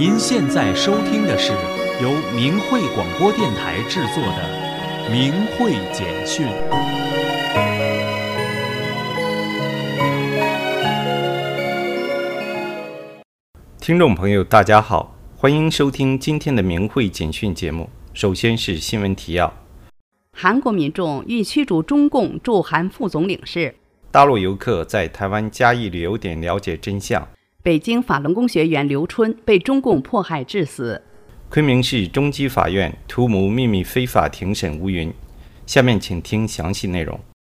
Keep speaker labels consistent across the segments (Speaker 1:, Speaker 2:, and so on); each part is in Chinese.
Speaker 1: 您现在收听的是由明慧广播电台制作的《明慧简讯》。
Speaker 2: 听众朋友，大家好，欢迎收听今天的《明慧简讯》节目。首先是新闻提要：
Speaker 3: 韩国民众欲驱逐中共驻韩副总领事；
Speaker 2: 大陆游客在台湾嘉义旅游点了解真相；
Speaker 3: 北京法轮功学员刘春被中共迫害致死；
Speaker 2: 昆明市中级法院屠母秘密非法庭审乌云。下面请听详细内容。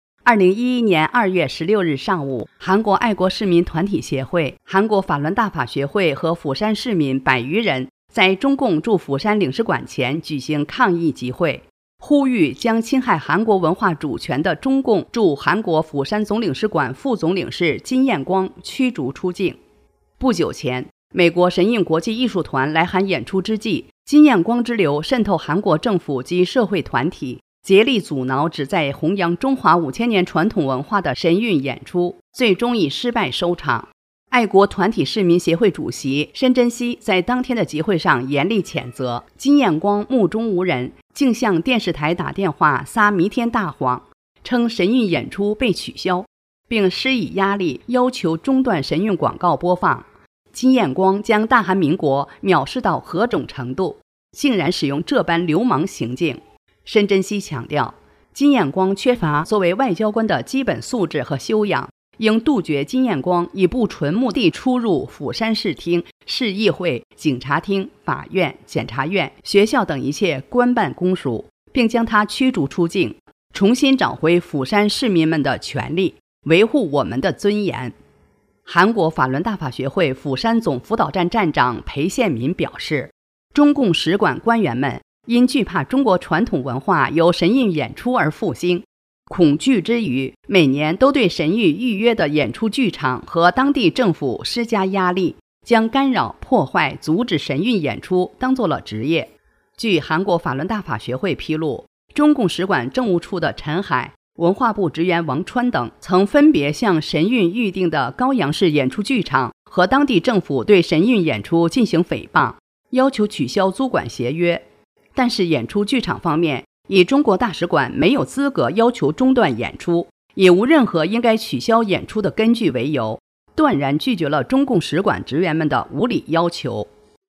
Speaker 3: 2011年2月16日上午，韩国爱国市民团体协会、韩国法轮大法学会和釜山市民100余人在中共驻釜山领事馆前举行抗议集会，呼吁将侵害韩国文化主权的中共驻韩国釜山总领事馆副总领事金彦光驱逐出境。不久前，美国神韵国际艺术团来韩演出之际，金彦光之流渗透韩国政府及社会团体，竭力阻挠旨在弘扬中华5000年传统文化的神韵演出，最终以失败收场。爱国团体市民协会主席申真熙在当天的集会上严厉谴责金彦光目中无人，竟向电视台打电话撒弥天大谎，称神韵演出被取消，并施以压力要求中断神韵广告播放。金彦光将大韩民国藐视到何种程度，竟然使用这般流氓行径。申真熙强调，金彦光缺乏作为外交官的基本素质和修养，应杜绝金彦光以不纯目的出入釜山市厅、市议会、警察厅、法院、检察院、学校等一切官办公署，并将他驱逐出境，重新找回釜山市民们的权利，维护我们的尊严。韩国法轮大法学会釜山总辅导站站长裴宪民表示，中共使馆官员们因惧怕中国传统文化由神韵演出而复兴，恐惧之余，每年都对神韵预约的演出剧场和当地政府施加压力，将干扰、破坏、阻止神韵演出当作了职业。据韩国法轮大法学会披露，中共使馆政务处的陈海、文化部职员王川等曾分别向神韵预定的高阳市演出剧场和当地政府对神韵演出进行诽谤，要求取消租管协约。但是演出剧场方面以中国大使馆没有资格要求中断演出，也无任何应该取消演出的根据为由，断然拒绝了中共使馆职员们的无理要求。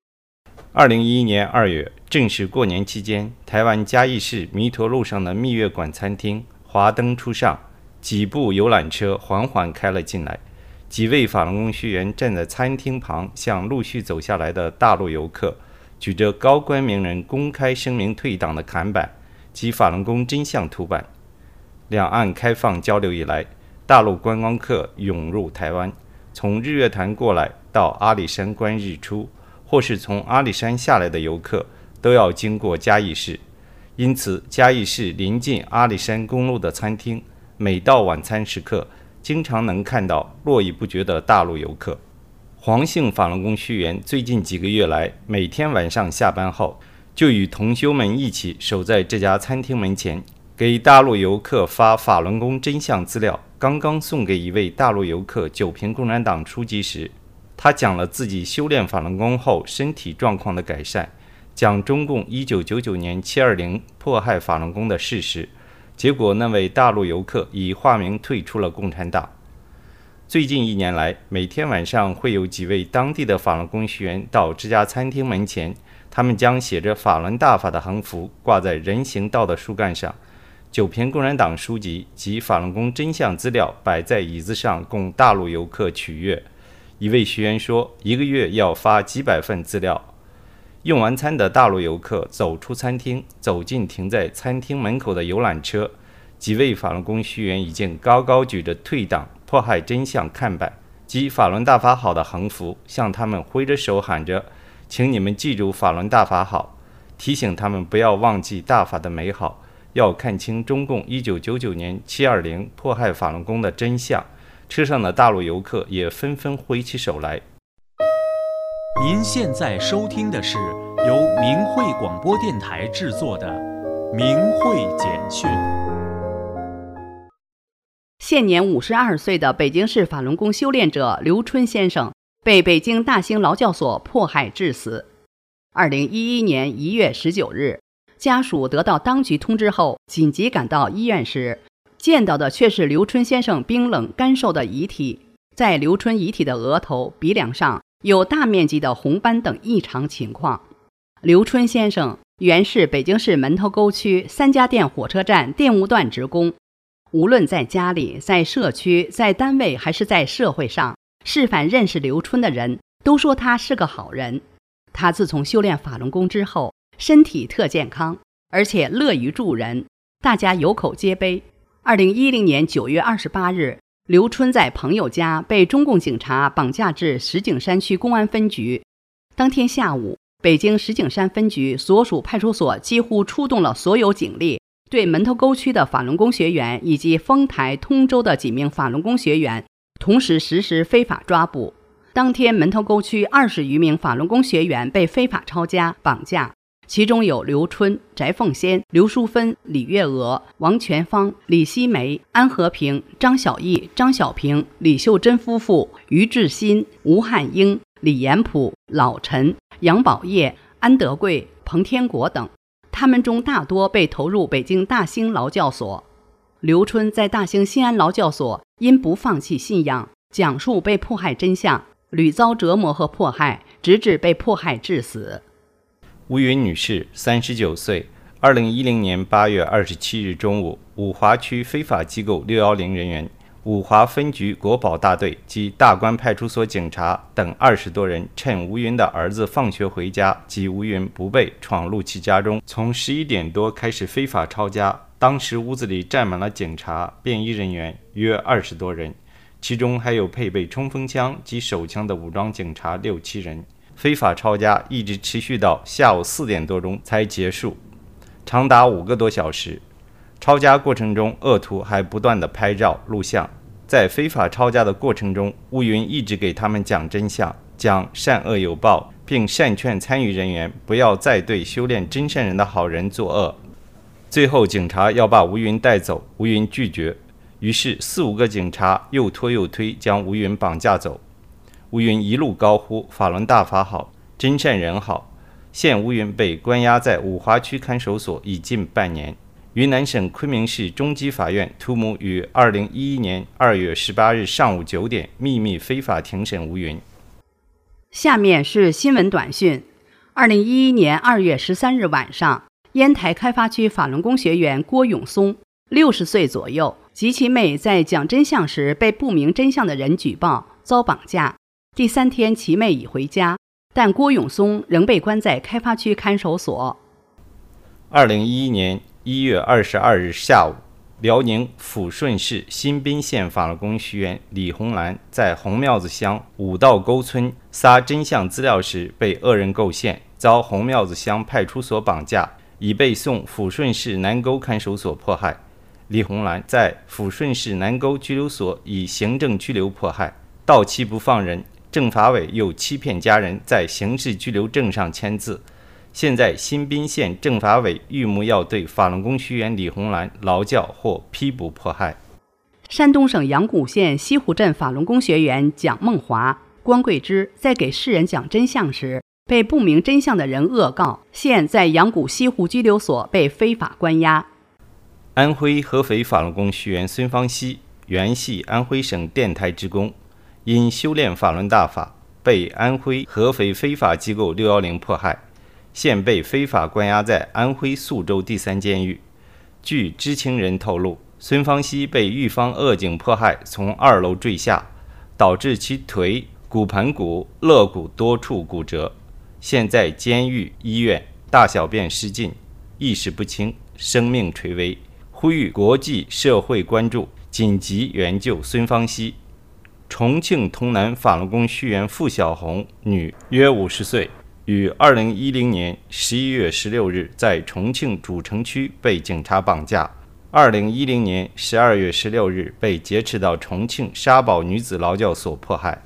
Speaker 2: 2011年2月，正是过年期间，台湾嘉义市弥陀路上的蜜月馆餐厅华灯初上，几部游览车缓缓开了进来，几位法轮功学员站在餐厅旁，向陆续走下来的大陆游客举着高官名人公开声明退党的砍板及法轮功真相图版。两岸开放交流以来，大陆观光客涌入台湾，从日月潭过来到阿里山观日出，或是从阿里山下来的游客都要经过嘉义市，因此嘉义市临近阿里山公路的餐厅，每到晚餐时刻经常能看到络绎不绝的大陆游客。黄姓法轮功学员最近几个月来，每天晚上下班后就与同修们一起守在这家餐厅门前，给大陆游客发法轮功真相资料。刚刚送给一位大陆游客九瓶共产党书籍时，他讲了自己修炼法轮功后身体状况的改善，讲中共1999年720迫害法轮功的事实，结果那位大陆游客以化名退出了共产党。最近1年来，每天晚上会有几位当地的法轮功学员到这家餐厅门前，他们将写着法轮大法的横幅挂在人行道的树干上，九瓶共产党书籍及法轮功真相资料摆在椅子上供大陆游客取阅。一位学员说，一个月要发几百份资料。用完餐的大陆游客走出餐厅，走进停在餐厅门口的游览车，几位法轮功学员已经高高举着退党迫害真相看板及法轮大法好的横幅，向他们挥着手喊着，请你们记住法轮大法好，提醒他们不要忘记大法的美好，要看清中共1999年720迫害法轮功的真相。车上的大陆游客也纷纷挥起手来。
Speaker 1: 您现在收听的是由明慧广播电台制作的《明慧简讯》。
Speaker 3: 现年52岁的北京市法轮功修炼者刘春先生被北京大兴劳教所迫害致死。2011年1月19日，家属得到当局通知后，紧急赶到医院时，见到的却是刘春先生冰冷干瘦的遗体。在刘春遗体的额头、鼻梁上有大面积的红斑等异常情况。刘春先生原是北京市门头沟区3家店火车站电务段职工，无论在家里、在社区、在单位还是在社会上，是凡认识刘春的人都说他是个好人。他自从修炼法轮功之后，身体特健康，而且乐于助人，大家有口皆碑。2010年9月28日，刘春在朋友家被中共警察绑架至石景山区公安分局。当天下午，北京石景山分局所属派出所几乎出动了所有警力，对门头沟区的法轮功学员以及丰台、通州的几名法轮功学员同时实施非法抓捕。当天，门头沟区20余名法轮功学员被非法抄家、绑架，其中有刘春、翟凤仙、刘淑芬、李月娥、王全芳、李希梅、安和平、张小艺、张小平、李秀珍夫妇、于志新、吴汉英、李延普、老陈、杨宝业、安德贵、彭天国等，他们中大多被投入北京大兴劳教所。刘春在大兴新安劳教所因不放弃信仰，讲述被迫害真相，屡遭折磨和迫害，直至被迫害致死。
Speaker 2: 吴云女士39岁，2010年8月27日中午，五华区非法机构610人员、五华分局国保大队及大关派出所警察等20多人，趁吴云的儿子放学回家及吴云不备，闯入其家中，从11点多开始非法抄家。当时屋子里站满了警察、便衣人员约20多人，其中还有配备冲锋枪及手枪的武装警察6、7人。非法抄家一直持续到下午4点多钟才结束，长达5个多小时。抄家过程中，恶徒还不断地拍照录像。在非法抄家的过程中，吴云一直给他们讲真相，讲善恶有报，并善劝参与人员不要再对修炼真善人的好人作恶。最后警察要把吴云带走，吴云拒绝，于是4、5个警察又拖又推，将吴云绑架走。吴云一路高呼法轮大法好，真善人好。现吴云被关押在五华区看守所已近半年。云南省昆明市中级法院图谋于2011年2月18日上午9点秘密非法庭审吴云。
Speaker 3: 下面是新闻短讯。2011年2月13日晚上，烟台开发区法轮功学员郭永松60岁左右及其妹在讲真相时被不明真相的人举报，遭绑架。第3天，其妹已回家，但郭永松仍被关在开发区看守所。
Speaker 2: 2011年1月22日下午，辽宁抚顺市新宾县法轮功学员李红兰在红庙子乡五道沟村撒真相资料时被恶人构陷，遭红庙子乡派出所绑架，已被送抚顺市南沟看守所迫害。李红兰在抚顺市南沟拘留所以行政拘留迫害，到期不放人，政法委又欺骗家人在刑事拘留证上签字。现在新宾县政法委预谋要对法轮功学员李红兰劳教或批捕迫害。
Speaker 3: 山东省阳谷县西湖镇法轮功学员蒋梦华、关桂枝在给世人讲真相时，被不明真相的人恶告，现在阳谷西湖拘留所被非法关押。
Speaker 2: 安徽合肥法轮功学员孙芳熙原系安徽省电台职工，因修炼法轮大法，被安徽合肥非法机构610迫害，现被非法关押在安徽宿州第3监狱。据知情人透露，孙芳熙被狱方恶警迫害，从2楼坠下，导致其腿、骨盆骨、肋骨多处骨折，现在监狱医院，大小便失禁，意识不清，生命垂危，呼吁国际社会关注，紧急援救孙芳熙。重庆潼南法轮功学员付小红，女，约50岁，于2010年11月16日在重庆主城区被警察绑架，2010年12月16日被劫持到重庆沙堡女子劳教所迫害。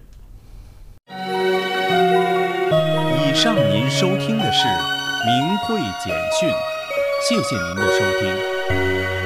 Speaker 1: 以上您收听的是明慧简讯，谢谢您的收听。